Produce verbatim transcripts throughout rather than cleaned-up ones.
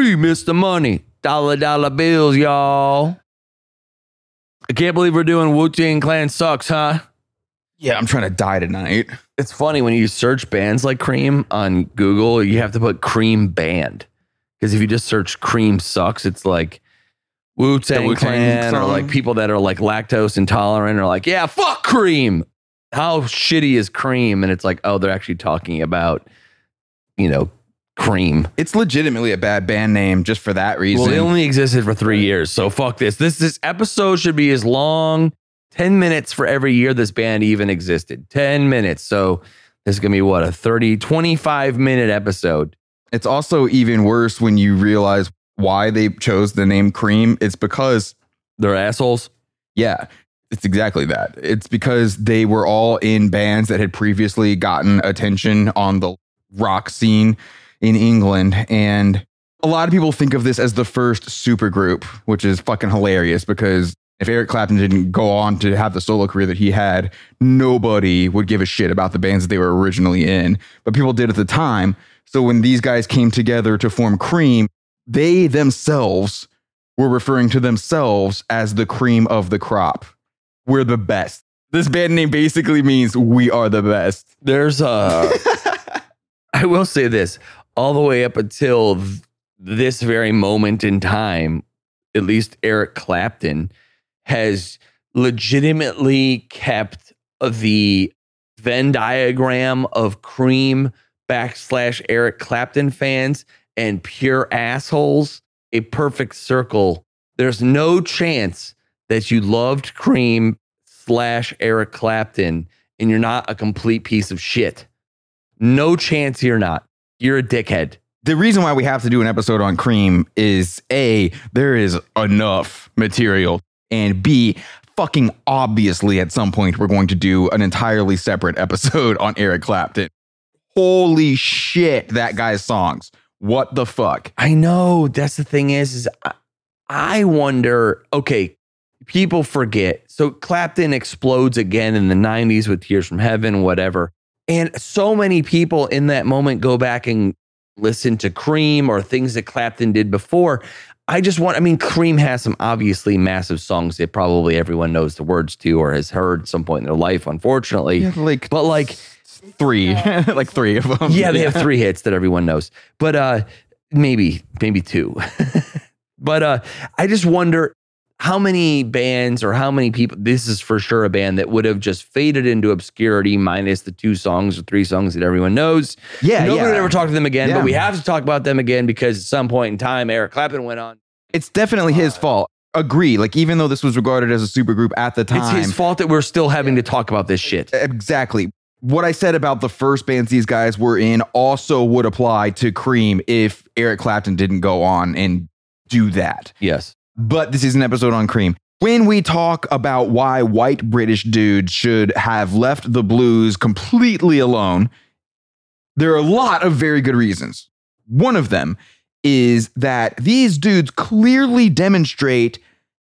Cream, Mister Money. Dollar, dollar bills, y'all. I can't believe we're doing Wu-Tang Clan sucks, huh? Yeah, I'm trying to die tonight. It's funny when you search bands like Cream on Google, you have to put Cream band. Because if you just search Cream sucks, it's like Wu-Tang, Wu-Tang Clan or song. like people that are like lactose intolerant are like, yeah, fuck Cream. How shitty is Cream? And it's like, oh, they're actually talking about, you know, Cream. It's legitimately a bad band name just for that reason. Well, it only existed for three years, so fuck this. This this episode should be as long, ten minutes for every year this band even existed. ten minutes. So this is going to be what, a thirty, twenty-five minute episode. It's also even worse when you realize why they chose the name Cream. It's because they're assholes. Yeah, it's exactly that. It's because they were all in bands that had previously gotten attention on the rock scene in England. And a lot of people think of this as the first supergroup, which is fucking hilarious because if Eric Clapton didn't go on to have the solo career that he had, nobody would give a shit about the bands that they were originally in. But people did at the time. So when these guys came together to form Cream, they themselves were referring to themselves as the cream of the crop. We're the best. This band name basically means we are the best. There's a... I will say this. All the way up until th- this very moment in time, at least Eric Clapton has legitimately kept the Venn diagram of Cream backslash Eric Clapton fans and pure assholes a perfect circle. There's no chance that you loved Cream slash Eric Clapton and you're not a complete piece of shit. No chance you're not. You're a dickhead. The reason why we have to do an episode on Cream is A, there is enough material, and B, fucking obviously at some point we're going to do an entirely separate episode on Eric Clapton. Holy shit, that guy's songs. What the fuck? I know. That's the thing is, is I, I wonder, okay, people forget. So Clapton explodes again in the nineties with Tears from Heaven, whatever. And so many people in that moment go back and listen to Cream or things that Clapton did before. I just want, I mean, Cream has some obviously massive songs that probably everyone knows the words to or has heard some point in their life, unfortunately. Yeah, like, but like three, like three of them. Yeah, they have three hits that everyone knows, but uh, maybe, maybe two. But uh, I just wonder how many bands or how many people, this is for sure a band that would have just faded into obscurity minus the two songs or three songs that everyone knows. Yeah, Nobody yeah. would ever talk to them again, Yeah. but we have to talk about them again because at some point in time, Eric Clapton went on. It's definitely his fault. Agree. Like, even though this was regarded as a supergroup at the time. It's his fault that we're still having to talk about this shit. Exactly. What I said about the first bands these guys were in also would apply to Cream if Eric Clapton didn't go on and do that. Yes. But this is an episode on Cream. When we talk about why white British dudes should have left the blues completely alone, there are a lot of very good reasons. One of them is that these dudes clearly demonstrate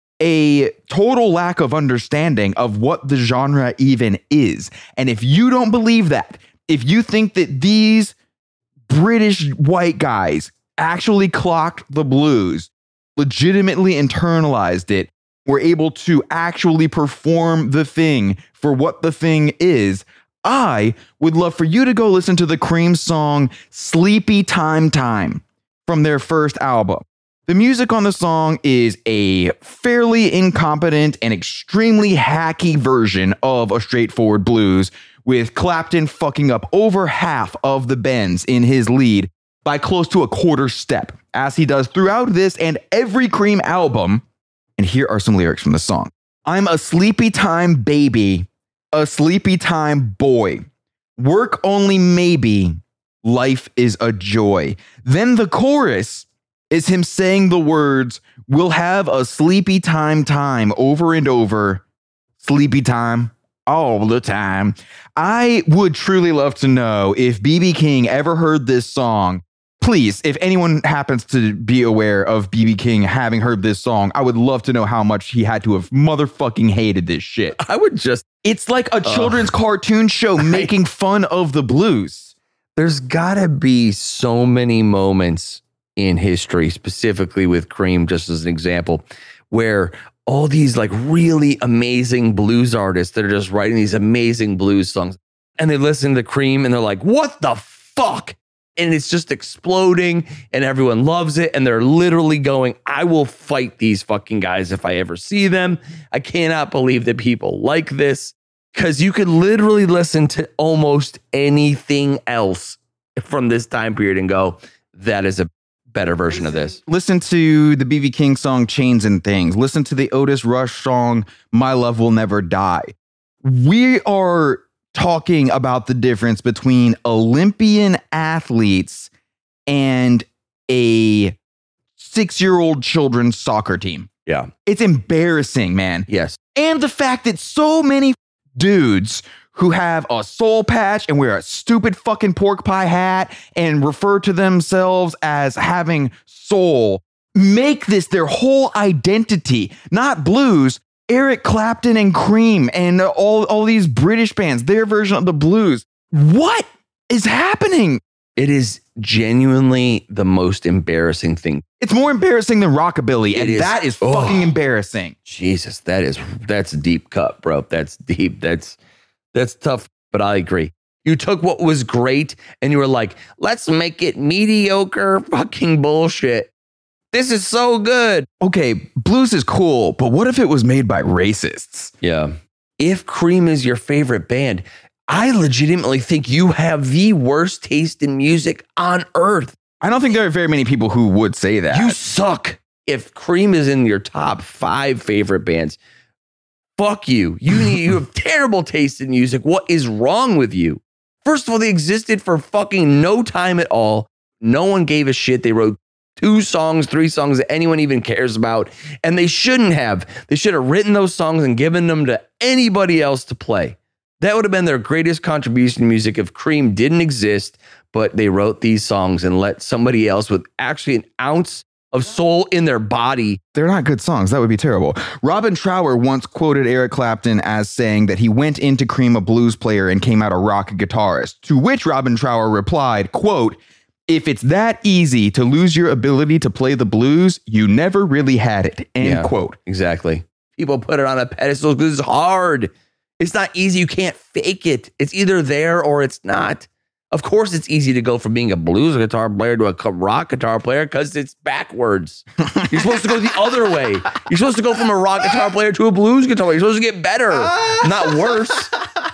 a total lack of understanding of what the genre even is. And if you don't believe that, if you think that these British white guys actually clocked the blues, legitimately internalized it, were able to actually perform the thing for what the thing is, I would love for you to go listen to the Cream song Sleepy Time Time from their first album. The music on the song is a fairly incompetent and extremely hacky version of a straightforward blues, with Clapton fucking up over half of the bends in his lead by close to a quarter step, as he does throughout this and every Cream album. And here are some lyrics from the song. I'm a sleepy time baby, a sleepy time boy. Work only maybe, life is a joy. Then the chorus is him saying the words, we'll have a sleepy time time over and over. Sleepy time all the time. I would truly love to know if B B King ever heard this song. Please, if anyone happens to be aware of B B King having heard this song, I would love to know how much he had to have motherfucking hated this shit. I would just... It's like a children's uh, cartoon show making fun of the blues. There's gotta be so many moments in history, specifically with Cream, just as an example, where all these like really amazing blues artists that are just writing these amazing blues songs, and they listen to Cream and they're like, what the fuck? And it's just exploding and everyone loves it. And they're literally going, I will fight these fucking guys if I ever see them. I cannot believe that people like this, because you could literally listen to almost anything else from this time period and go, that is a better version of this. Listen to the B B King song Chains and Things. Listen to the Otis Rush song My Love Will Never Die. We are talking about the difference between Olympian athletes and a six-year-old children's soccer team. Yeah. It's embarrassing, man. Yes. And the fact that so many dudes who have a soul patch and wear a stupid fucking pork pie hat and refer to themselves as having soul make this their whole identity, not blues. Eric Clapton and Cream and all, all these British bands, their version of the blues. What is happening? It is genuinely the most embarrassing thing. It's more embarrassing than rockabilly, It and is. that is Oh. fucking embarrassing. Jesus, that is that's a deep cut, bro. That's deep. That's that's tough, but I agree. You took what was great and you were like, let's make it mediocre fucking bullshit. This is so good. Okay, blues is cool, but what if it was made by racists? Yeah. If Cream is your favorite band, I legitimately think you have the worst taste in music on earth. I don't think there are very many people who would say that. You suck. If Cream is in your top five favorite bands, fuck you. You need, you have terrible taste in music. What is wrong with you? First of all, they existed for fucking no time at all. No one gave a shit. They wrote two songs, three songs that anyone even cares about. And they shouldn't have. They should have written those songs and given them to anybody else to play. That would have been their greatest contribution to music if Cream didn't exist, but they wrote these songs and let somebody else with actually an ounce of soul in their body. They're not good songs. That would be terrible. Robin Trower once quoted Eric Clapton as saying that he went into Cream a blues player and came out a rock guitarist, to which Robin Trower replied, quote, if it's that easy to lose your ability to play the blues, you never really had it, end Yeah. quote. Exactly. People put it on a pedestal because it's hard. It's not easy. You can't fake it. It's either there or it's not. Of course, it's easy to go from being a blues guitar player to a rock guitar player because it's backwards. You're supposed to go the other way. You're supposed to go from a rock guitar player to a blues guitar player. You're supposed to get better, not worse.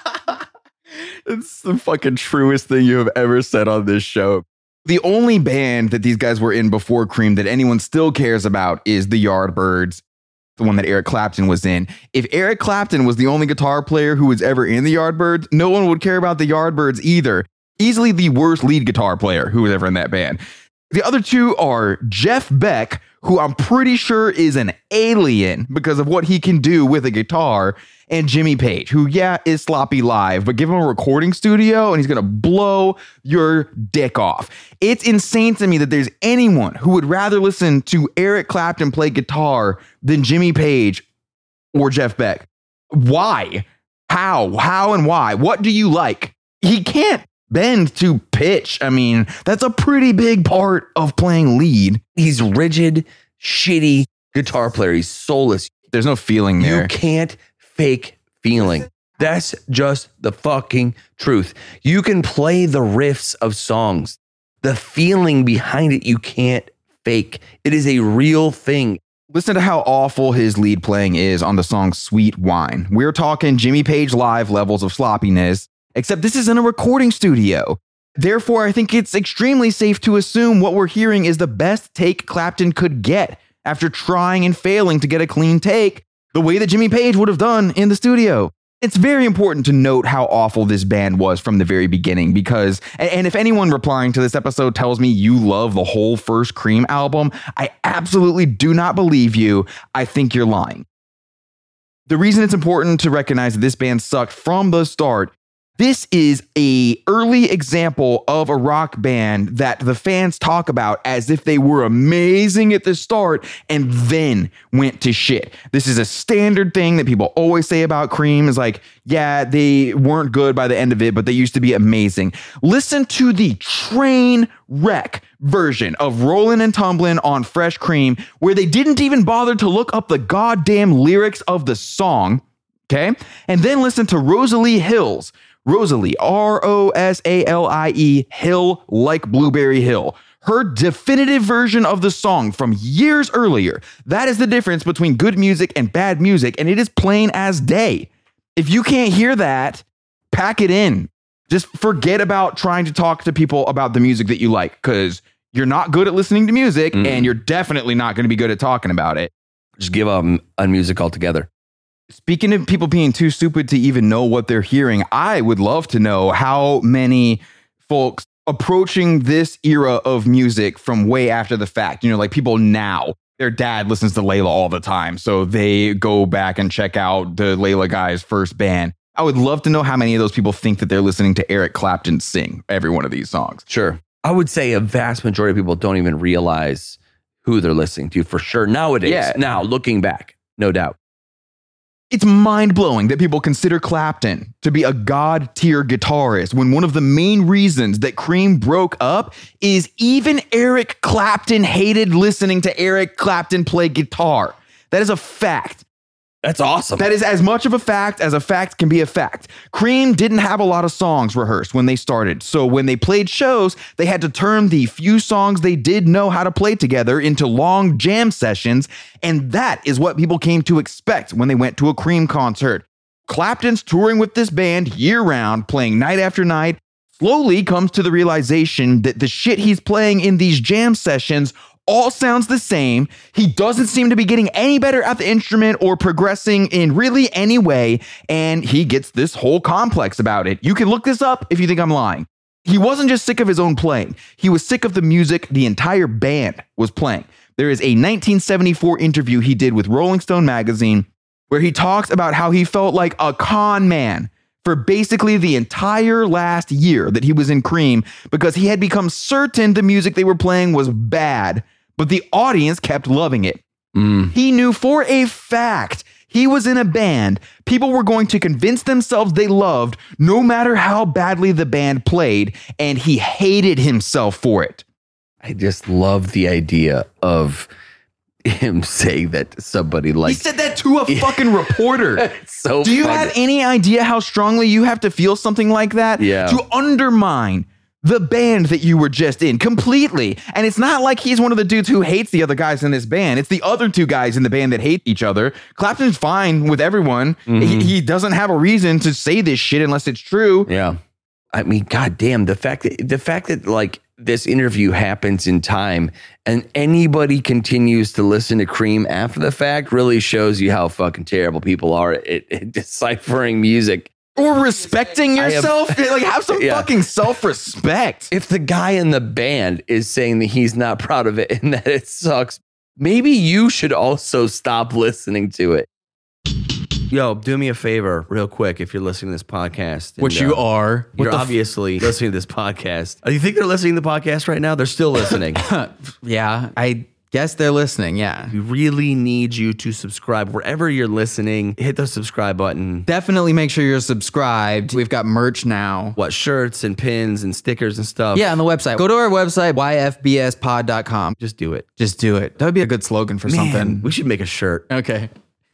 It's the fucking truest thing you have ever said on this show. The only band that these guys were in before Cream that anyone still cares about is the Yardbirds, the one that Eric Clapton was in. If Eric Clapton was the only guitar player who was ever in the Yardbirds, no one would care about the Yardbirds either. Easily the worst lead guitar player who was ever in that band. The other two are Jeff Beck, who I'm pretty sure is an alien because of what he can do with a guitar, and Jimmy Page, who, yeah, is sloppy live, but give him a recording studio and he's going to blow your dick off. It's insane to me that there's anyone who would rather listen to Eric Clapton play guitar than Jimmy Page or Jeff Beck. Why? How? How and why? What do you like? He can't bend to pitch. I mean, that's a pretty big part of playing lead. He's rigid, shitty guitar player. He's soulless. There's no feeling there. You can't fake feeling. That's just the fucking truth. You can play the riffs of songs. The feeling behind it, you can't fake. It is a real thing. Listen to how awful his lead playing is on the song Sweet Wine. We're talking Jimmy Page live levels of sloppiness, except this is in a recording studio. Therefore, I think it's extremely safe to assume what we're hearing is the best take Clapton could get after trying and failing to get a clean take the way that Jimmy Page would have done in the studio. It's very important to note how awful this band was from the very beginning because, and if anyone replying to this episode tells me you love the whole first Cream album, I absolutely do not believe you. I think you're lying. The reason it's important to recognize that this band sucked from the start This is a early example of a rock band that the fans talk about as if they were amazing at the start and then went to shit. This is a standard thing that people always say about Cream is like, yeah, they weren't good by the end of it, but they used to be amazing. Listen to the train wreck version of Rollin' and Tumblin' on Fresh Cream, where they didn't even bother to look up the goddamn lyrics of the song. Okay. And then listen to Rosalie Hills. Rosalie, R O S A L I E, Hill, like Blueberry Hill. Her definitive version of the song from years earlier. That is the difference between good music and bad music, and it is plain as day. If you can't hear that, pack it in. Just forget about trying to talk to people about the music that you like, because you're not good at listening to music, mm. and you're definitely not going to be good at talking about it. Just give up on music altogether. Speaking of people being too stupid to even know what they're hearing, I would love to know how many folks approaching this era of music from way after the fact, you know, like people now, their dad listens to Layla all the time, so they go back and check out the Layla guy's first band. I would love to know how many of those people think that they're listening to Eric Clapton sing every one of these songs. Sure. I would say a vast majority of people don't even realize who they're listening to for sure nowadays. Yeah. Now, looking back, no doubt. It's mind-blowing that people consider Clapton to be a god-tier guitarist when one of the main reasons that Cream broke up is even Eric Clapton hated listening to Eric Clapton play guitar. That is a fact. That's awesome. That is as much of a fact as a fact can be a fact. Cream didn't have a lot of songs rehearsed when they started, so when they played shows, they had to turn the few songs they did know how to play together into long jam sessions, and that is what people came to expect when they went to a Cream concert. Clapton's touring with this band year-round, playing night after night, slowly comes to the realization that the shit he's playing in these jam sessions all sounds the same. He doesn't seem to be getting any better at the instrument or progressing in really any way, and he gets this whole complex about it. You can look this up if you think I'm lying. He wasn't just sick of his own playing. He was sick of the music the entire band was playing. There is a nineteen seventy-four interview he did with Rolling Stone magazine where he talks about how he felt like a con man for basically the entire last year that he was in Cream because he had become certain the music they were playing was bad, but the audience kept loving it. Mm. He knew for a fact he was in a band people were going to convince themselves they loved no matter how badly the band played, and he hated himself for it. I just love the idea of him saying that to somebody like... He said that to a fucking reporter. It's so Do you funny. have any idea how strongly you have to feel something like that? Yeah. To undermine the band that you were just in completely. And it's not like he's one of the dudes who hates the other guys in this band. It's the other two guys in the band that hate each other. Clapton's fine with everyone. Mm-hmm. He, he doesn't have a reason to say this shit unless it's true. Yeah. I mean, goddamn, the fact that the fact that like this interview happens in time and anybody continues to listen to Cream after the fact really shows you how fucking terrible people are at, at deciphering music. Or respecting yourself. Have, like, have some yeah. fucking self-respect. If the guy in the band is saying that he's not proud of it and that it sucks, maybe you should also stop listening to it. Yo, do me a favor real quick if you're listening to this podcast. And, Which you uh, are. You're obviously listening to this podcast. Do you think they're listening to the podcast right now? They're still listening. Yeah, I guess they're listening, yeah. We really need you to subscribe wherever you're listening. Hit the subscribe button. Definitely make sure you're subscribed. We've got merch now. What, shirts and pins and stickers and stuff? Yeah, on the website. Go to our website, y f b s pod dot com. Just do it. Just do it. That would be a good slogan for Man, something. We should make a shirt. Okay.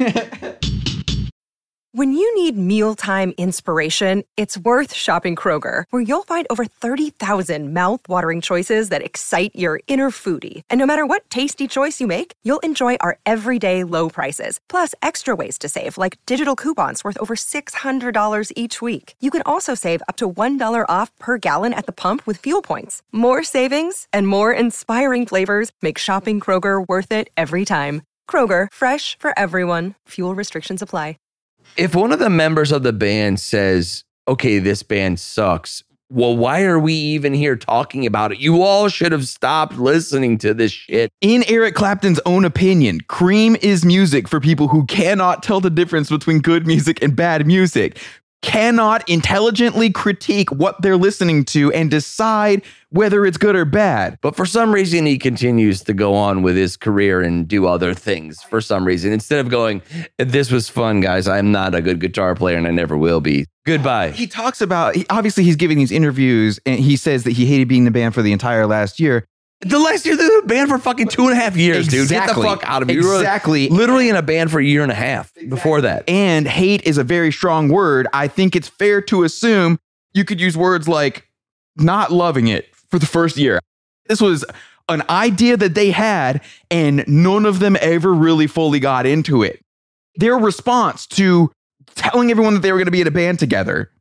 When you need mealtime inspiration, it's worth shopping Kroger, where you'll find over thirty thousand mouth-watering choices that excite your inner foodie. And no matter what tasty choice you make, you'll enjoy our everyday low prices, plus extra ways to save, like digital coupons worth over six hundred dollars each week. You can also save up to one dollar off per gallon at the pump with fuel points. More savings and more inspiring flavors make shopping Kroger worth it every time. Kroger, fresh for everyone. Fuel restrictions apply. If one of the members of the band says, okay, this band sucks, well, why are we even here talking about it? You all should have stopped listening to this shit. In Eric Clapton's own opinion, Cream is music for people who cannot tell the difference between good music and bad music. cannot intelligently critique what they're listening to and decide whether it's good or bad. But for some reason, he continues to go on with his career and do other things for some reason. Instead of going, this was fun, guys. I'm not a good guitar player and I never will be. Goodbye. He talks about, he, obviously he's giving these interviews and he says that he hated being in the band for the entire last year. The last year, they were in a band for fucking two and a half years, Exactly. dude. Get the fuck out of me. You were Exactly. literally in a band for a year and a half before that. And hate is a very strong word. I think it's fair to assume you could use words like not loving it for the first year. This was an idea that they had, and none of them ever really fully got into it. Their response to telling everyone that they were going to be in a band together,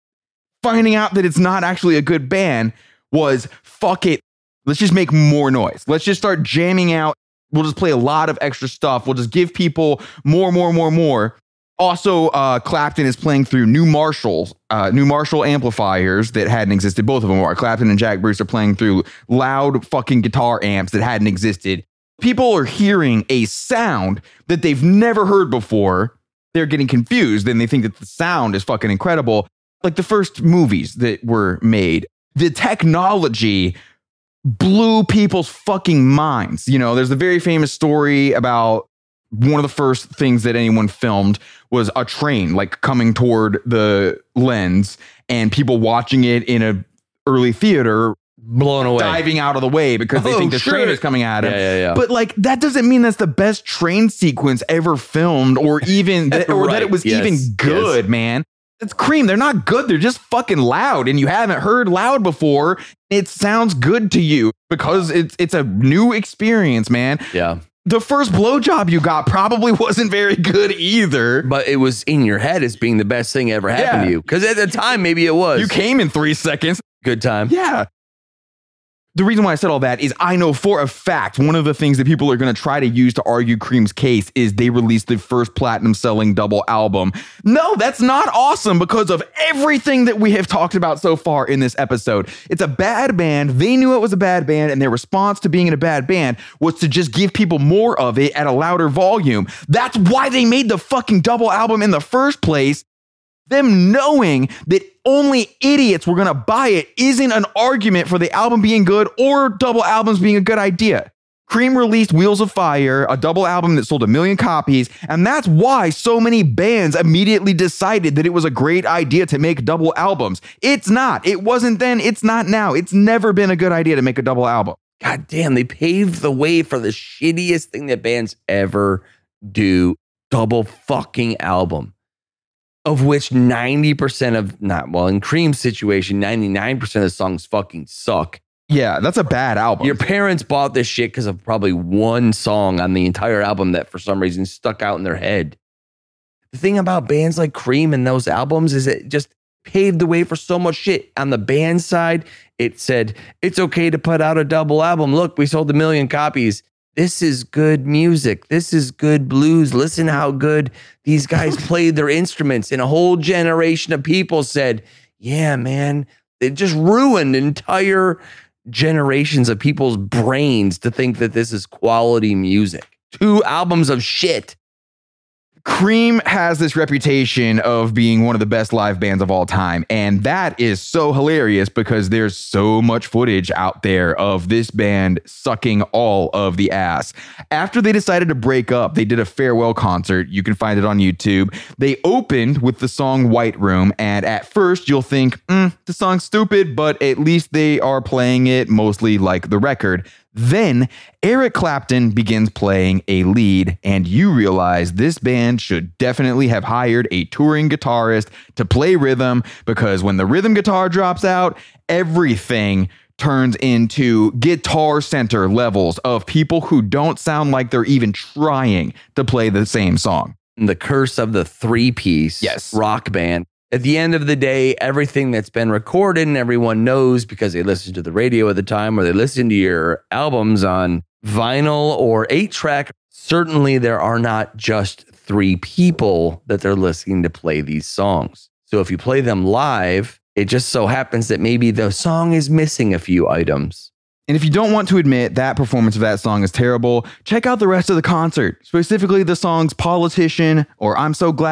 finding out that it's not actually a good band, was fuck it. Let's just make more noise. Let's just start jamming out. We'll just play a lot of extra stuff. We'll just give people more, more, more, more. Also, uh, Clapton is playing through new Marshalls, uh, new Marshall amplifiers that hadn't existed. Both of them are. Clapton and Jack Bruce are playing through loud fucking guitar amps that hadn't existed. People are hearing a sound that they've never heard before. They're getting confused and they think that the sound is fucking incredible. Like the first movies that were made, the technology blew people's fucking minds. You know, there's a very famous story about one of the first things that anyone filmed was a train like coming toward the lens and people watching it in a early theater blown away, diving out of the way because they Oh, think the sure. train is coming at them. Yeah, yeah, yeah. But like that doesn't mean that's the best train sequence ever filmed or even that, or that Right. it was Yes. even good, Yes. man. It's Cream. They're not good. They're just fucking loud. And you haven't heard loud before. It sounds good to you because it's it's a new experience, man. Yeah. The first blowjob you got probably wasn't very good either. But it was in your head as being the best thing ever happened Yeah. to you. Because at the time, maybe it was. You came in three seconds. Good time. Yeah. The reason why I said all that is I know for a fact one of the things that people are going to try to use to argue Cream's case is they released the first platinum selling double album. No, that's not awesome because of everything that we have talked about so far in this episode. It's a bad band. They knew it was a bad band, and their response to being in a bad band was to just give people more of it at a louder volume. That's why they made the fucking double album in the first place. Them knowing that only idiots were going to buy it isn't an argument for the album being good or double albums being a good idea. Cream released Wheels of Fire, a double album that sold a million copies, and that's why so many bands immediately decided that it was a great idea to make double albums. It's not. It wasn't then. It's not now. It's never been a good idea to make a double album. God damn, they paved the way for the shittiest thing that bands ever do. Double fucking album. Of which ninety percent of, not, well, in Cream's situation, ninety-nine percent of the songs fucking suck. Yeah, that's a bad album. Your parents bought this shit because of probably one song on the entire album that for some reason stuck out in their head. The thing about bands like Cream and those albums is it just paved the way for so much shit. On the band side, it said, it's okay to put out a double album. Look, we sold a million copies. This is good music. This is good blues. Listen how good these guys played their instruments. And a whole generation of people said, yeah, man, it just ruined entire generations of people's brains to think that this is quality music. Two albums of shit. Cream has this reputation of being one of the best live bands of all time. And that is so hilarious because there's so much footage out there of this band sucking all of the ass. After they decided to break up, they did a farewell concert. You can find it on YouTube. They opened with the song White Room. And at first you'll think, mm, the song's stupid, but at least they are playing it mostly like the record. Then Eric Clapton begins playing a lead, and you realize this band should definitely have hired a touring guitarist to play rhythm, because when the rhythm guitar drops out, everything turns into Guitar Center levels of people who don't sound like they're even trying to play the same song. The curse of the three-piece Yes. rock band. At the end of the day, everything that's been recorded and everyone knows because they listened to the radio at the time or they listened to your albums on vinyl or eight track, certainly there are not just three people that they're listening to play these songs. So if you play them live, it just so happens that maybe the song is missing a few items. And if you don't want to admit that performance of that song is terrible, check out the rest of the concert, specifically the songs Politician or I'm So Glad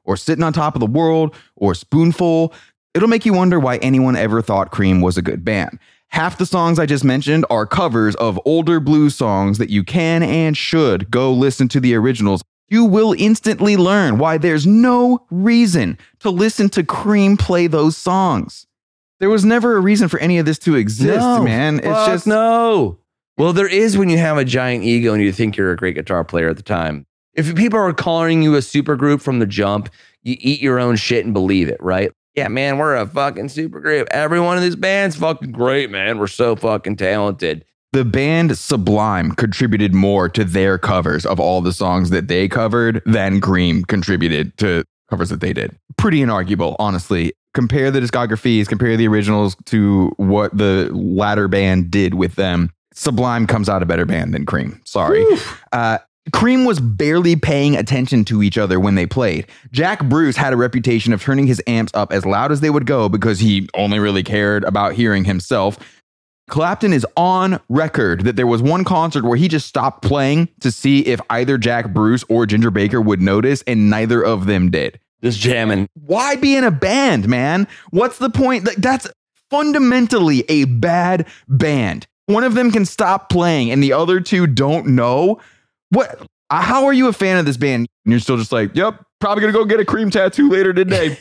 or Sitting on Top of the World or Spoonful. It'll make you wonder why anyone ever thought Cream was a good band. Half the songs I just mentioned are covers of older blues songs that you can and should go listen to the originals. You will instantly learn why there's no reason to listen to Cream play those songs. There was never a reason for any of this to exist, No, man. It's fuck just no. Well, there is when you have a giant ego and you think you're a great guitar player at the time. If people are calling you a supergroup from the jump, you eat your own shit and believe it, right? Yeah, man, we're a fucking supergroup. Everyone in this band's fucking great, man. We're so fucking talented. The band Sublime contributed more to their covers of all the songs that they covered than Cream contributed to covers that they did. Pretty inarguable, honestly. Compare the discographies, compare the originals to what the latter band did with them. Sublime comes out a better band than Cream. Sorry. Uh, Cream was barely paying attention to each other when they played. Jack Bruce had a reputation of turning his amps up as loud as they would go because he only really cared about hearing himself. Clapton is on record that there was one concert where he just stopped playing to see if either Jack Bruce or Ginger Baker would notice, and neither of them did. Just jamming. Why be in a band, man? What's the point? That's fundamentally a bad band. One of them can stop playing and the other two don't know. What? How are you a fan of this band? And you're still just like, yep, probably gonna go get a Cream tattoo later today.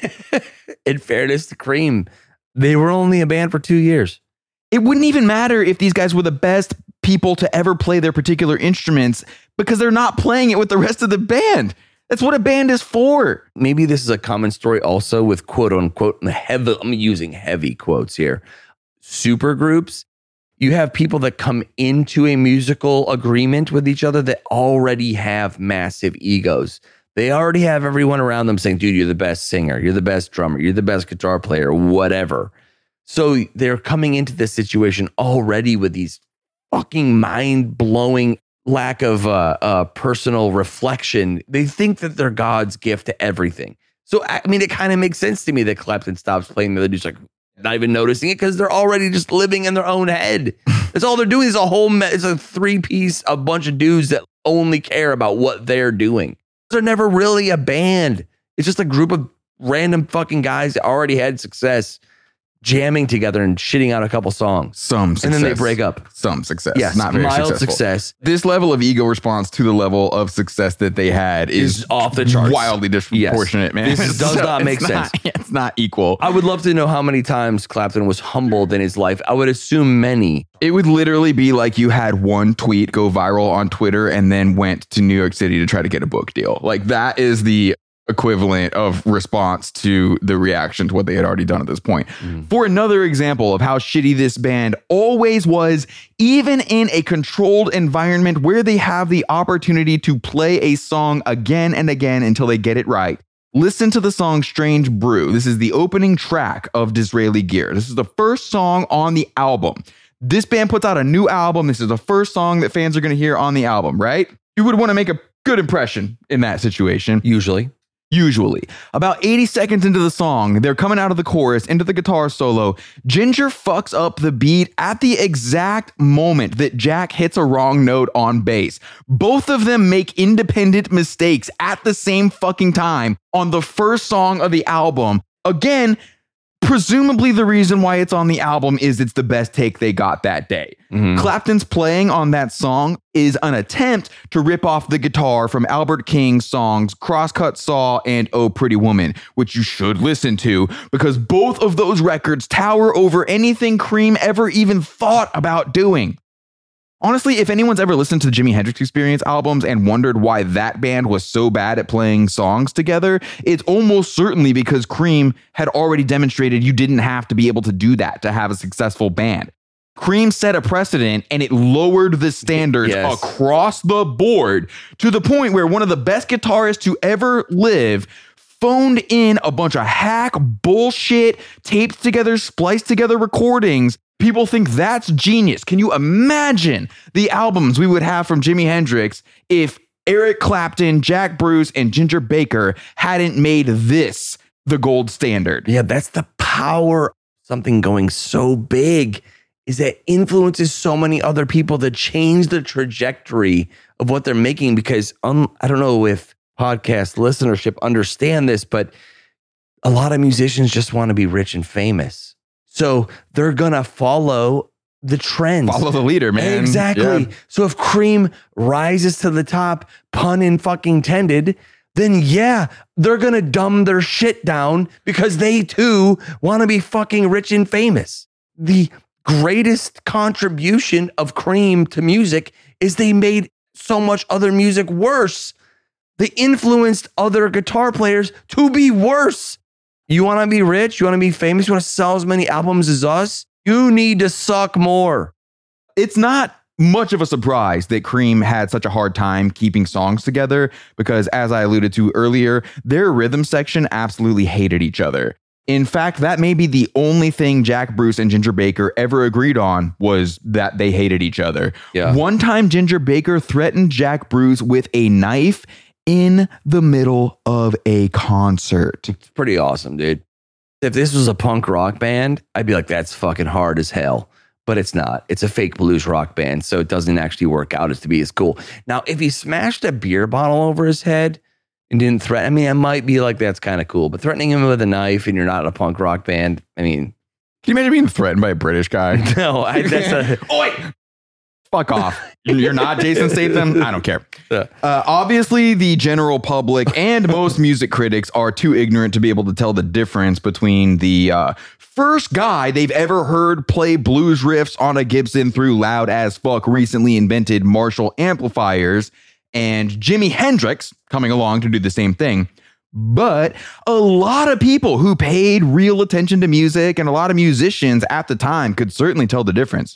In fairness to Cream, they were only a band for two years. It wouldn't even matter if these guys were the best people to ever play their particular instruments because they're not playing it with the rest of the band. That's what a band is for. Maybe this is a common story also with quote unquote, the heavy, I'm using heavy quotes here, super groups. You have people that come into a musical agreement with each other that already have massive egos. They already have everyone around them saying, dude, you're the best singer. You're the best drummer. You're the best guitar player, whatever. So they're coming into this situation already with these fucking mind-blowing lack of uh, uh, personal reflection. They think that they're God's gift to everything. So, I mean, it kind of makes sense to me that Clapton stops playing. The other dude's like, not even noticing it because they're already just living in their own head. That's all they're doing is a whole, me- it's a three-piece, a bunch of dudes that only care about what they're doing. They're never really a band. It's just a group of random fucking guys that already had success jamming together and shitting out a couple songs. Some success. And then they break up. Some success. Yes, not very mild successful. success. This level of ego response to the level of success that they had is, Is off the charts. Wildly disproportionate, Yes. man. This does So not make it's sense. Not, it's not equal. I would love to know how many times Clapton was humbled in his life. I would assume many. It would literally be like you had one tweet go viral on Twitter and then went to New York City to try to get a book deal. Like that is the equivalent of response to the reaction to what they had already done at this point. Mm. For another example of how shitty this band always was, even in a controlled environment where they have the opportunity to play a song again and again until they get it right. Listen to the song Strange Brew. This is the opening track of Disraeli Gear. This is the first song on the album. This band puts out a new album. This is the first song that fans are going to hear on the album, right? You would want to make a good impression in that situation. Usually. Usually. About eighty seconds into the song, they're coming out of the chorus into the guitar solo. Ginger fucks up the beat at the exact moment that Jack hits a wrong note on bass. Both of them make independent mistakes at the same fucking time on the first song of the album. Again, presumably the reason why it's on the album is it's the best take they got that day. Mm-hmm. Clapton's playing on that song is an attempt to rip off the guitar from Albert King's songs Crosscut Saw and Oh Pretty Woman, which you should listen to because both of those records tower over anything Cream ever even thought about doing. Honestly, if anyone's ever listened to the Jimi Hendrix Experience albums and wondered why that band was so bad at playing songs together, it's almost certainly because Cream had already demonstrated you didn't have to be able to do that to have a successful band. Cream set a precedent and it lowered the standards yes. across the board to the point where one of the best guitarists to ever live phoned in a bunch of hack bullshit, taped together, spliced together recordings. People think that's genius. Can you imagine the albums we would have from Jimi Hendrix if Eric Clapton, Jack Bruce, and Ginger Baker hadn't made this the gold standard? Yeah, that's the power of something going so big is that influences so many other people that change the trajectory of what they're making because um, I don't know if podcast listenership understand this, but a lot of musicians just want to be rich and famous. So they're going to follow the trends. Follow the leader, man. Exactly. Yeah. So if Cream rises to the top, pun in fucking tended, then yeah, they're going to dumb their shit down because they too want to be fucking rich and famous. The greatest contribution of Cream to music is they made so much other music worse. They influenced other guitar players to be worse. You want to be rich? You want to be famous? You want to sell as many albums as us? You need to suck more. It's not much of a surprise that Cream had such a hard time keeping songs together because, as I alluded to earlier, their rhythm section absolutely hated each other. In fact, that may be the only thing Jack Bruce and Ginger Baker ever agreed on was that they hated each other. Yeah. One time, Ginger Baker threatened Jack Bruce with a knife in the middle of a concert. It's pretty awesome, dude. If this was a punk rock band, I'd be like, that's fucking hard as hell. But it's not. It's a fake blues rock band, so it doesn't actually work out as to be as cool. Now, if he smashed a beer bottle over his head and didn't threaten, I mean, I might be like, that's kind of cool. But threatening him with a knife and you're not a punk rock band, I mean... Can you imagine being threatened by a British guy? No, I, that's a... Oi! Fuck off. You're not Jason Statham. I don't care. Yeah. Uh, obviously, the general public and most music critics are too ignorant to be able to tell the difference between the uh, first guy they've ever heard play blues riffs on a Gibson through loud as fuck recently invented Marshall amplifiers and Jimi Hendrix coming along to do the same thing. But a lot of people who paid real attention to music and a lot of musicians at the time could certainly tell the difference.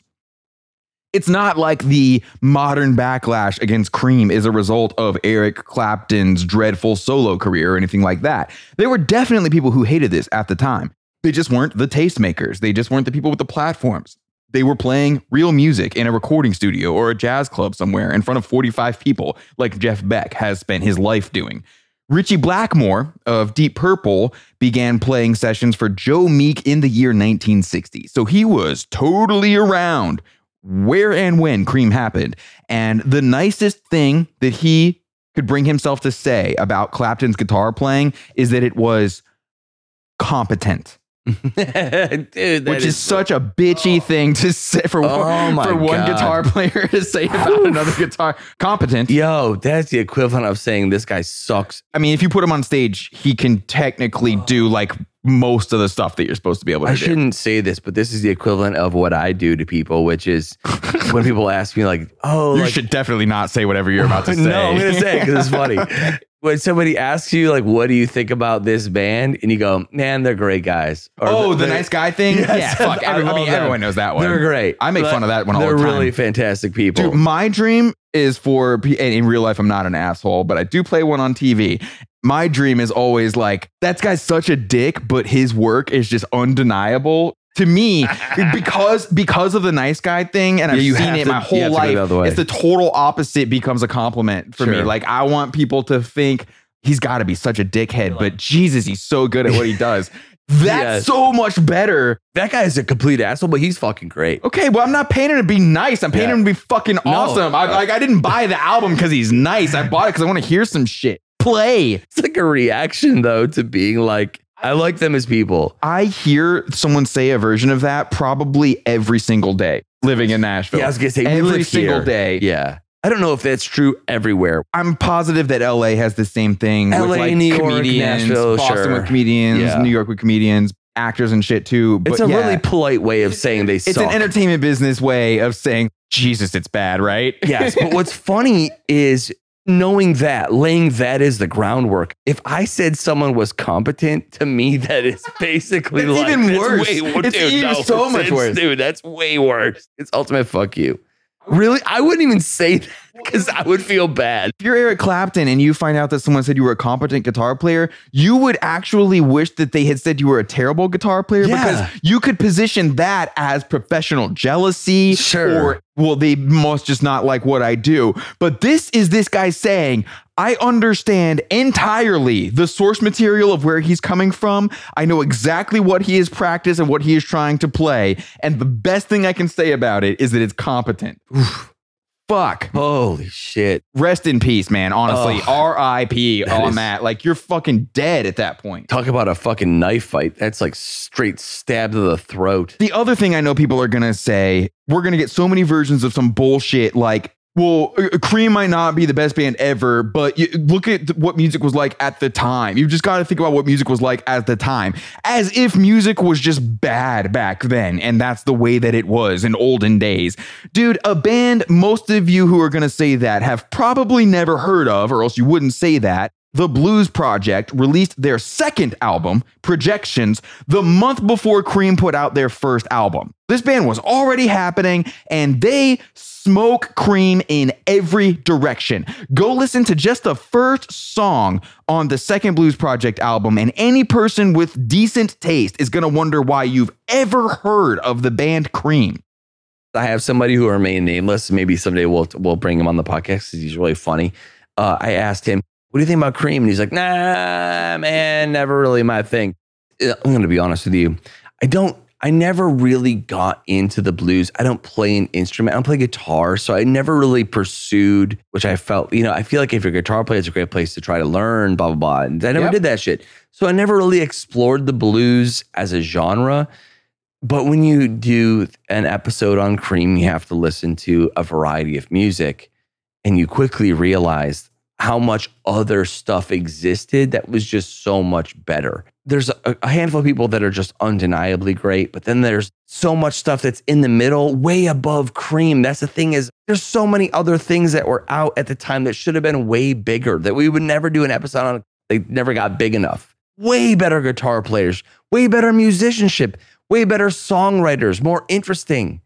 It's not like the modern backlash against Cream is a result of Eric Clapton's dreadful solo career or anything like that. There were definitely people who hated this at the time. They just weren't the tastemakers. They just weren't the people with the platforms. They were playing real music in a recording studio or a jazz club somewhere in front of forty-five people like Jeff Beck has spent his life doing. Richie Blackmore of Deep Purple began playing sessions for Joe Meek in the year nineteen sixty. So he was totally around where and when Cream happened. And the nicest thing that he could bring himself to say about Clapton's guitar playing is that it was competent. Dude, that Which is, is such a bitchy oh. thing to say for, oh one, for one guitar player to say about another guitar. Competent. Yo, that's the equivalent of saying this guy sucks. I mean, if you put him on stage, he can technically do like most of the stuff that you're supposed to be able to I do. I shouldn't say this, but this is the equivalent of what I do to people, which is when people ask me like, oh, you like, should definitely not say whatever you're about to say. No, I'm going to say it because it's funny. When somebody asks you, like, what do you think about this band? And you go, man, they're great guys. Or oh, the nice guy thing? Yes, yeah, fuck. I, I mean, them. Everyone knows that one. They're great. I make but fun of that one all the time. They're really fantastic people. Dude, my dream is for, and in real life, I'm not an asshole, but I do play one on T V. My dream is always like, that guy's such a dick, but his work is just undeniable. To me, because because of the nice guy thing, and I've yeah, seen it to, my whole life, the it's the total opposite becomes a compliment for sure. me. Like, I want people to think he's got to be such a dickhead, but Jesus, he's so good at what he does. That's yes. so much better. That guy is a complete asshole, but he's fucking great. Okay, well, I'm not paying him to be nice. I'm paying yeah. him to be fucking awesome. No. I, like, I didn't buy the album because he's nice. I bought it because I want to hear some shit. Play. It's like a reaction, though, to being like, I like them as people. I hear someone say a version of that probably every single day living in Nashville. Yeah, I was going to say, every single here. day. Yeah. I don't know if that's true everywhere. I'm positive that L A has the same thing. L A, with like New York, comedians, Nashville, Boston sure. with comedians, yeah. New York with comedians, actors and shit too. But it's a yeah, really polite way of saying they it's suck. It's an entertainment business way of saying, Jesus, it's bad, right? Yes, but what's funny is knowing that, laying that as the groundwork. If I said someone was competent, to me, that is basically it's like, even worse. Way, it's dude, even no, so it's, much it's, worse. Dude, that's way worse. It's ultimate fuck you. Really? I wouldn't even say that because I would feel bad. If you're Eric Clapton and you find out that someone said you were a competent guitar player, you would actually wish that they had said you were a terrible guitar player yeah. because you could position that as professional jealousy. Sure. Or, well, they must just not like what I do. But this is this guy saying, I understand entirely the source material of where he's coming from. I know exactly what he has practiced and what he is trying to play. And the best thing I can say about it is that it's competent. Oof. fuck. Holy shit. Rest in peace, man. Honestly, Oh, R I P that on is- that. Like, you're fucking dead at that point. Talk about a fucking knife fight. That's like straight stab to the throat. The other thing I know people are going to say, we're going to get so many versions of some bullshit like, well, uh, Cream might not be the best band ever, but you look at th- what music was like at the time. You've just got to think about what music was like at the time, as if music was just bad back then. And that's the way that it was in olden days. Dude, a band most of you who are going to say that have probably never heard of, or else you wouldn't say that. The Blues Project released their second album, Projections, the month before Cream put out their first album. This band was already happening, and they smoke Cream in every direction. Go listen to just the first song on the second Blues Project album, and any person with decent taste is going to wonder why you've ever heard of the band Cream. I have somebody who remain nameless. Maybe someday we'll we'll bring him on the podcast because he's really funny. Uh, I asked him, what do you think about Cream? And he's like, nah, man, never really my thing. I'm going to be honest with you. I don't, I never really got into the blues. I don't play an instrument. I don't play guitar. So I never really pursued, which I felt, you know, I feel like if you're a guitar player, it's a great place to try to learn, blah, blah, blah. And I never Yep. did that shit. So I never really explored the blues as a genre. But when you do an episode on Cream, you have to listen to a variety of music. And you quickly realize how much other stuff existed that was just so much better. There's a, a handful of people that are just undeniably great, but then there's so much stuff that's in the middle, way above Cream. That's the thing is, there's so many other things that were out at the time that should have been way bigger that we would never do an episode on. They never got big enough. Way better guitar players, way better musicianship, way better songwriters, more interesting.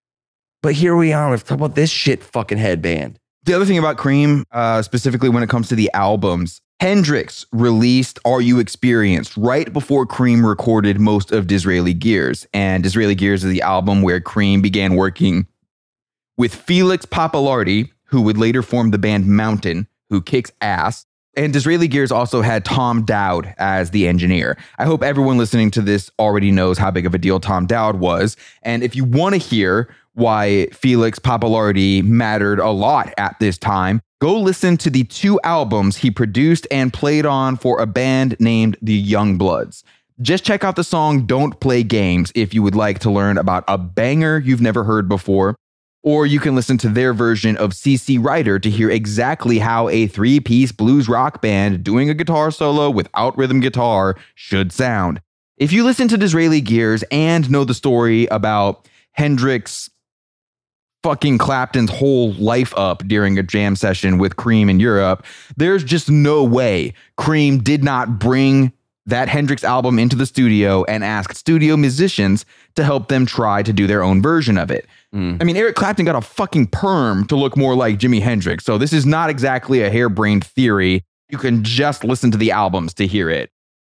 But here we are. Let's talk about this shit fucking headband. The other thing about Cream, uh, specifically when it comes to the albums, Hendrix released Are You Experienced right before Cream recorded most of Disraeli Gears. And Disraeli Gears is the album where Cream began working with Felix Pappalardi, who would later form the band Mountain, who kicks ass. And Disraeli Gears also had Tom Dowd as the engineer. I hope everyone listening to this already knows how big of a deal Tom Dowd was. And if you want to hear why Felix Pappalardi mattered a lot at this time, go listen to the two albums he produced and played on for a band named the Youngbloods. Just check out the song Don't Play Games if you would like to learn about a banger you've never heard before. Or you can listen to their version of C C Rider to hear exactly how a three-piece blues rock band doing a guitar solo without rhythm guitar should sound. If you listen to Disraeli Gears and know the story about Hendrix fucking Clapton's whole life up during a jam session with Cream in Europe, there's just no way Cream did not bring that Hendrix album into the studio and ask studio musicians to help them try to do their own version of it. Mm. I mean, Eric Clapton got a fucking perm to look more like Jimi Hendrix, so this is not exactly a harebrained theory. You can just listen to the albums to hear it.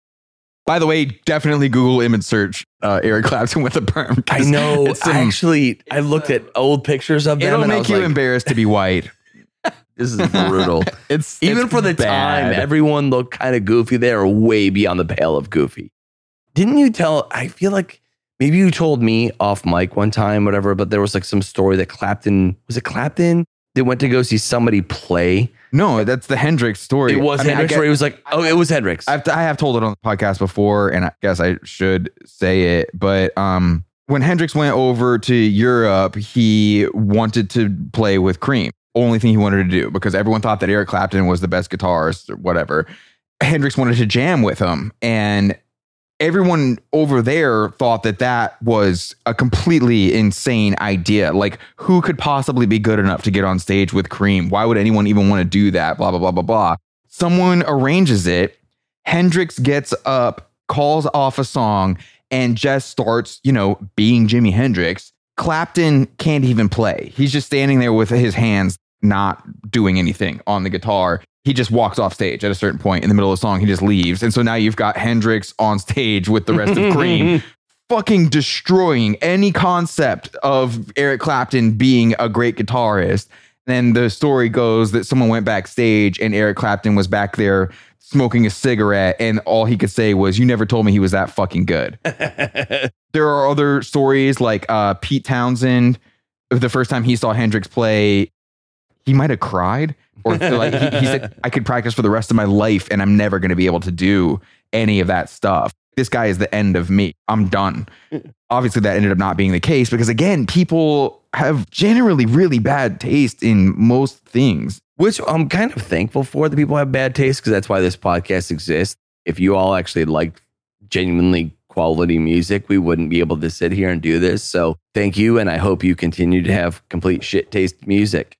By the way, definitely Google image search uh, Eric Clapton with a perm. I know. It's some- I actually, I looked at old pictures of them It'll and I make was you like, embarrassed to be white. this is brutal. It's Even it's for the bad. time, everyone looked kind of goofy. They are way beyond the pale of goofy. Didn't you tell, I feel like maybe you told me off mic one time, whatever, but there was like some story that Clapton, was it Clapton? They went to go see somebody play. No, that's the Hendrix story. It was I mean, I Hendrix get- where he was like, oh, it was Hendrix. I've, I have told it on the podcast before, and I guess I should say it. But um, when Hendrix went over to Europe, he wanted to play with Cream. Only thing he wanted to do, because everyone thought that Eric Clapton was the best guitarist or whatever. Hendrix wanted to jam with him, and everyone over there thought that that was a completely insane idea. Like, who could possibly be good enough to get on stage with Cream? Why would anyone even want to do that? Blah, blah, blah, blah, blah. Someone arranges it. Hendrix gets up, calls off a song, and just starts, you know, being Jimi Hendrix. Clapton can't even play. He's just standing there with his hands not doing anything on the guitar. He just walks off stage at a certain point in the middle of the song. He just leaves. And so now you've got Hendrix on stage with the rest of Cream, fucking destroying any concept of Eric Clapton being a great guitarist. Then the story goes that someone went backstage and Eric Clapton was back there smoking a cigarette, and all he could say was, "You never told me he was that fucking good." There are other stories like uh, Pete Townsend. The first time he saw Hendrix play, he might have cried. Or like he, he said, I could practice for the rest of my life and I'm never going to be able to do any of that stuff. This guy is the end of me. I'm done. Obviously, that ended up not being the case because, again, people have generally really bad taste in most things. Which I'm kind of thankful for that people have bad taste because that's why this podcast exists. If you all actually liked genuinely quality music, we wouldn't be able to sit here and do this. So thank you. And I hope you continue to have complete shit taste music.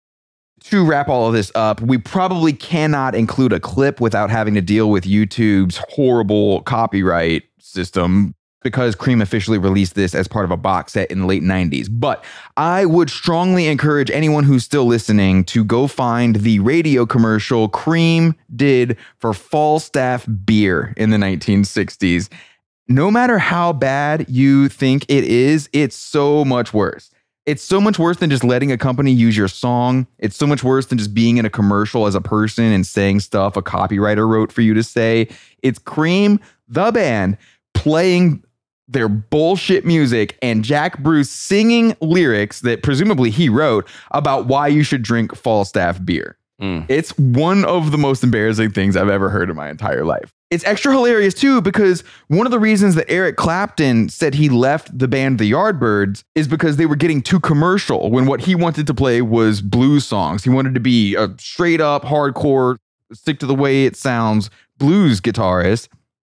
To wrap all of this up, we probably cannot include a clip without having to deal with YouTube's horrible copyright system because Cream officially released this as part of a box set in the late nineties. But I would strongly encourage anyone who's still listening to go find the radio commercial Cream did for Falstaff beer in the nineteen sixties. No matter how bad you think it is, it's so much worse. It's so much worse than just letting a company use your song. It's so much worse than just being in a commercial as a person and saying stuff a copywriter wrote for you to say. It's Cream, the band, playing their bullshit music and Jack Bruce singing lyrics that presumably he wrote about why you should drink Falstaff beer. Mm. It's one of the most embarrassing things I've ever heard in my entire life. It's extra hilarious, too, because one of the reasons that Eric Clapton said he left the band The Yardbirds is because they were getting too commercial when what he wanted to play was blues songs. He wanted to be a straight up hardcore, stick to the way it sounds blues guitarist.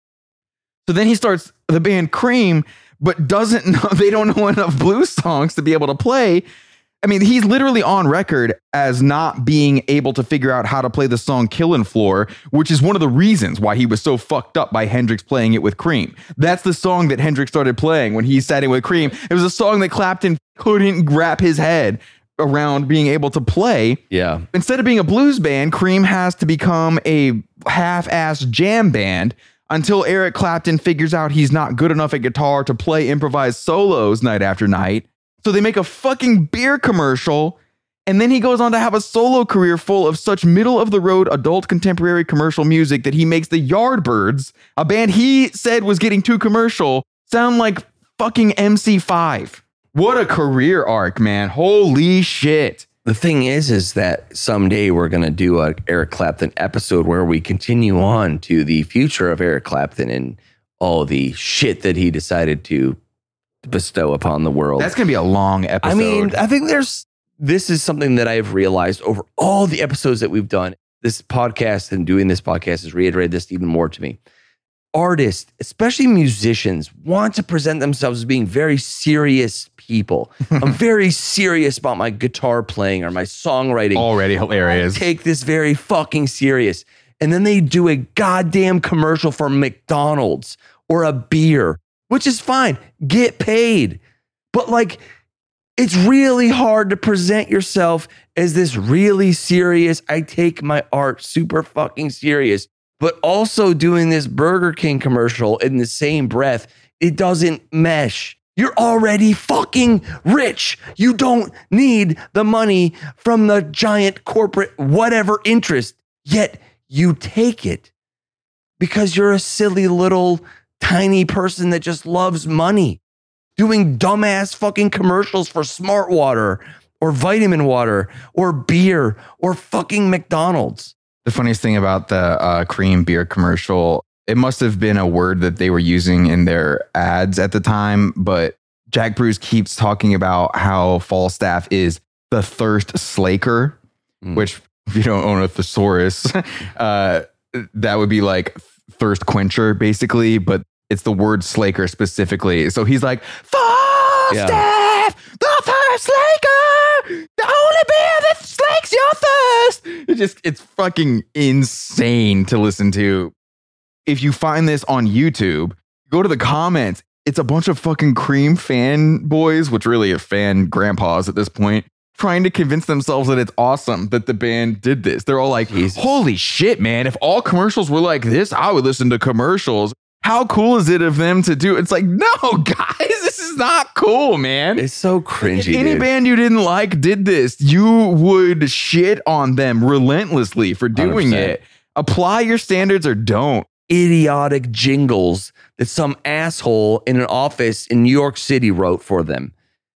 So then he starts the band Cream, but doesn't know, they don't know enough blues songs to be able to play. I mean, he's literally on record as not being able to figure out how to play the song Killin' Floor, which is one of the reasons why he was so fucked up by Hendrix playing it with Cream. That's the song that Hendrix started playing when he sat in with Cream. It was a song that Clapton couldn't wrap his head around being able to play. Yeah. Instead of being a blues band, Cream has to become a half-assed jam band until Eric Clapton figures out he's not good enough at guitar to play improvised solos night after night. So they make a fucking beer commercial, and then he goes on to have a solo career full of such middle-of-the-road adult contemporary commercial music that he makes the Yardbirds, a band he said was getting too commercial, sound like fucking M C five. What a career arc, man. Holy shit. The thing is, is that someday we're going to do a Eric Clapton episode where we continue on to the future of Eric Clapton and all the shit that he decided to bestow upon the world. That's going to be a long episode. I mean, I think there's, this is something that I've realized over all the episodes that we've done. This podcast and doing this podcast has reiterated this even more to me. Artists, especially musicians, want to present themselves as being very serious people. I'm very serious about my guitar playing or my songwriting. Already hilarious. I take this very fucking serious. And then they do a goddamn commercial for McDonald's or a beer, which is fine. Get paid. But like, it's really hard to present yourself as this really serious, I take my art super fucking serious, but also doing this Burger King commercial in the same breath. It doesn't mesh. You're already fucking rich. You don't need the money from the giant corporate whatever interest, yet you take it because you're a silly little tiny person that just loves money, doing dumbass fucking commercials for Smart Water or vitamin water or beer or fucking McDonald's. The funniest thing about the uh, Cream beer commercial, it must have been a word that they were using in their ads at the time, but Jack Bruce keeps talking about how Falstaff is the thirst slaker, mm. which if you don't own a thesaurus, uh, that would be like thirst quencher basically, but it's the word slaker specifically. So he's like, Falstaff, yeah. the thirst slaker, the only beer that slakes your thirst. It just, it's fucking insane to listen to. If you find this on YouTube, go to the comments. It's a bunch of fucking Cream fanboys, which really are fan grandpas at this point, trying to convince themselves that it's awesome that the band did this. They're all like, Jesus. Holy shit, man. If all commercials were like this, I would listen to commercials. How cool is it of them to do? It's like, no, guys, this is not cool, man. It's so cringy. If any dude. band you didn't like did this, you would shit on them relentlessly for doing one hundred percent. It. Apply your standards or don't. Idiotic jingles that some asshole in an office in New York City wrote for them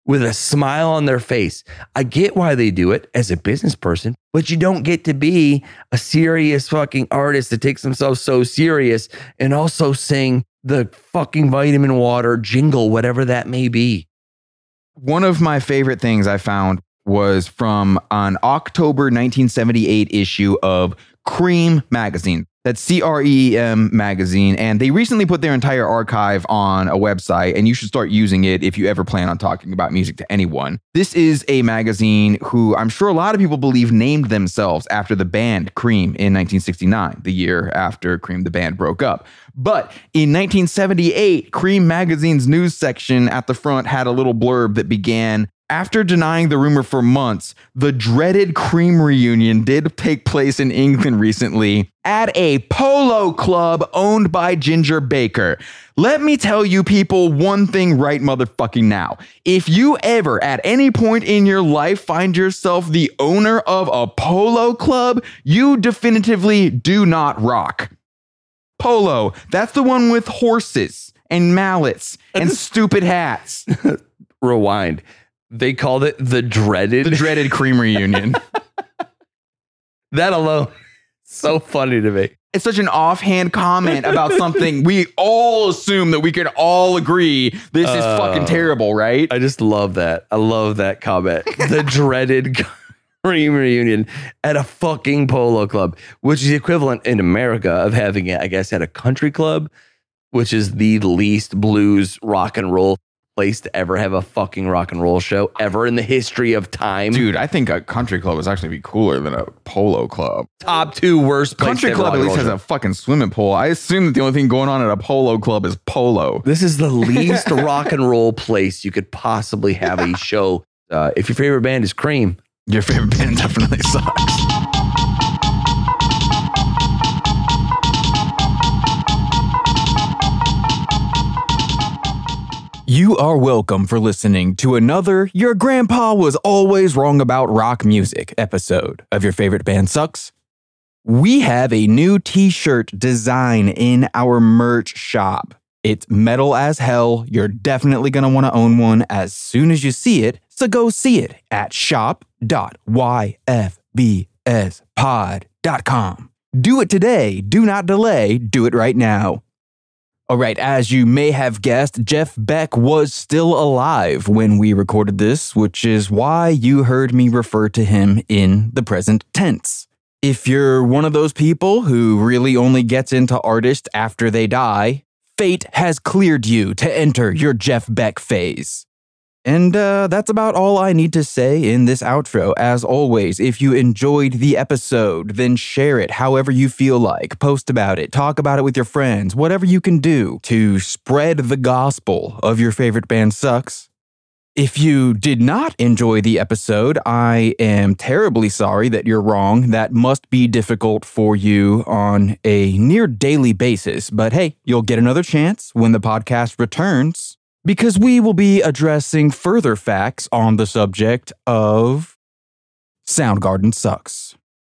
with a smile on their face. I get why they do it as a business person, but you don't get to be a serious fucking artist that takes themselves so serious and also sing the fucking Vitamin Water jingle, whatever that may be. One of my favorite things I found was from an October nineteen seventy-eight issue of Cream magazine. That's C R E M magazine. And they recently put their entire archive on a website, and you should start using it if you ever plan on talking about music to anyone. This is a magazine who I'm sure a lot of people believe named themselves after the band Cream in nineteen sixty-nine, the year after Cream the band broke up. But in nineteen seventy-eight, Cream magazine's news section at the front had a little blurb that began, "After denying the rumor for months, the dreaded Cream reunion did take place in England recently at a polo club owned by Ginger Baker. Let me tell you people one thing right motherfucking now. If you ever at any point in your life find yourself the owner of a polo club, you definitively do not rock. Polo, that's the one with horses and mallets and stupid hats." Rewind. They called it the dreaded. The dreaded Cream reunion. That alone, so funny to me. It's such an offhand comment about something we all assume that we can all agree this is Uh, fucking terrible, right? I just love that. I love that comment. The dreaded Cream reunion at a fucking polo club, which is the equivalent in America of having it, I guess, at a country club, which is the least blues rock and roll place to ever have a fucking rock and roll show ever in the history of time. Dude, I think a country club would actually be cooler than a polo club. Top two worst place Country to have a club rock at and least roll has show. a fucking swimming pool. I assume that the only thing going on at a polo club is polo. This is the least rock and roll place you could possibly have a show. Uh, if your favorite band is Cream, Your favorite band definitely sucks. You are welcome for listening to another Your Grandpa Was Always Wrong About Rock Music episode of Your Favorite Band Sucks. We have a new t-shirt design in our merch shop. It's metal as hell. You're definitely going to want to own one as soon as you see it. So go see it at shop dot y f b s pod dot com. Do it today. Do not delay. Do it right now. All right, as you may have guessed, Jeff Beck was still alive when we recorded this, which is why you heard me refer to him in the present tense. If you're one of those people who really only gets into artists after they die, fate has cleared you to enter your Jeff Beck phase. And uh, that's about all I need to say in this outro. As always, if you enjoyed the episode, then share it however you feel like. Post about it, talk about it with your friends, whatever you can do to spread the gospel of Your Favorite Band Sucks. If you did not enjoy the episode, I am terribly sorry that you're wrong. That must be difficult for you on a near daily basis. But hey, you'll get another chance when the podcast returns, because we will be addressing further facts on the subject of Soundgarden sucks.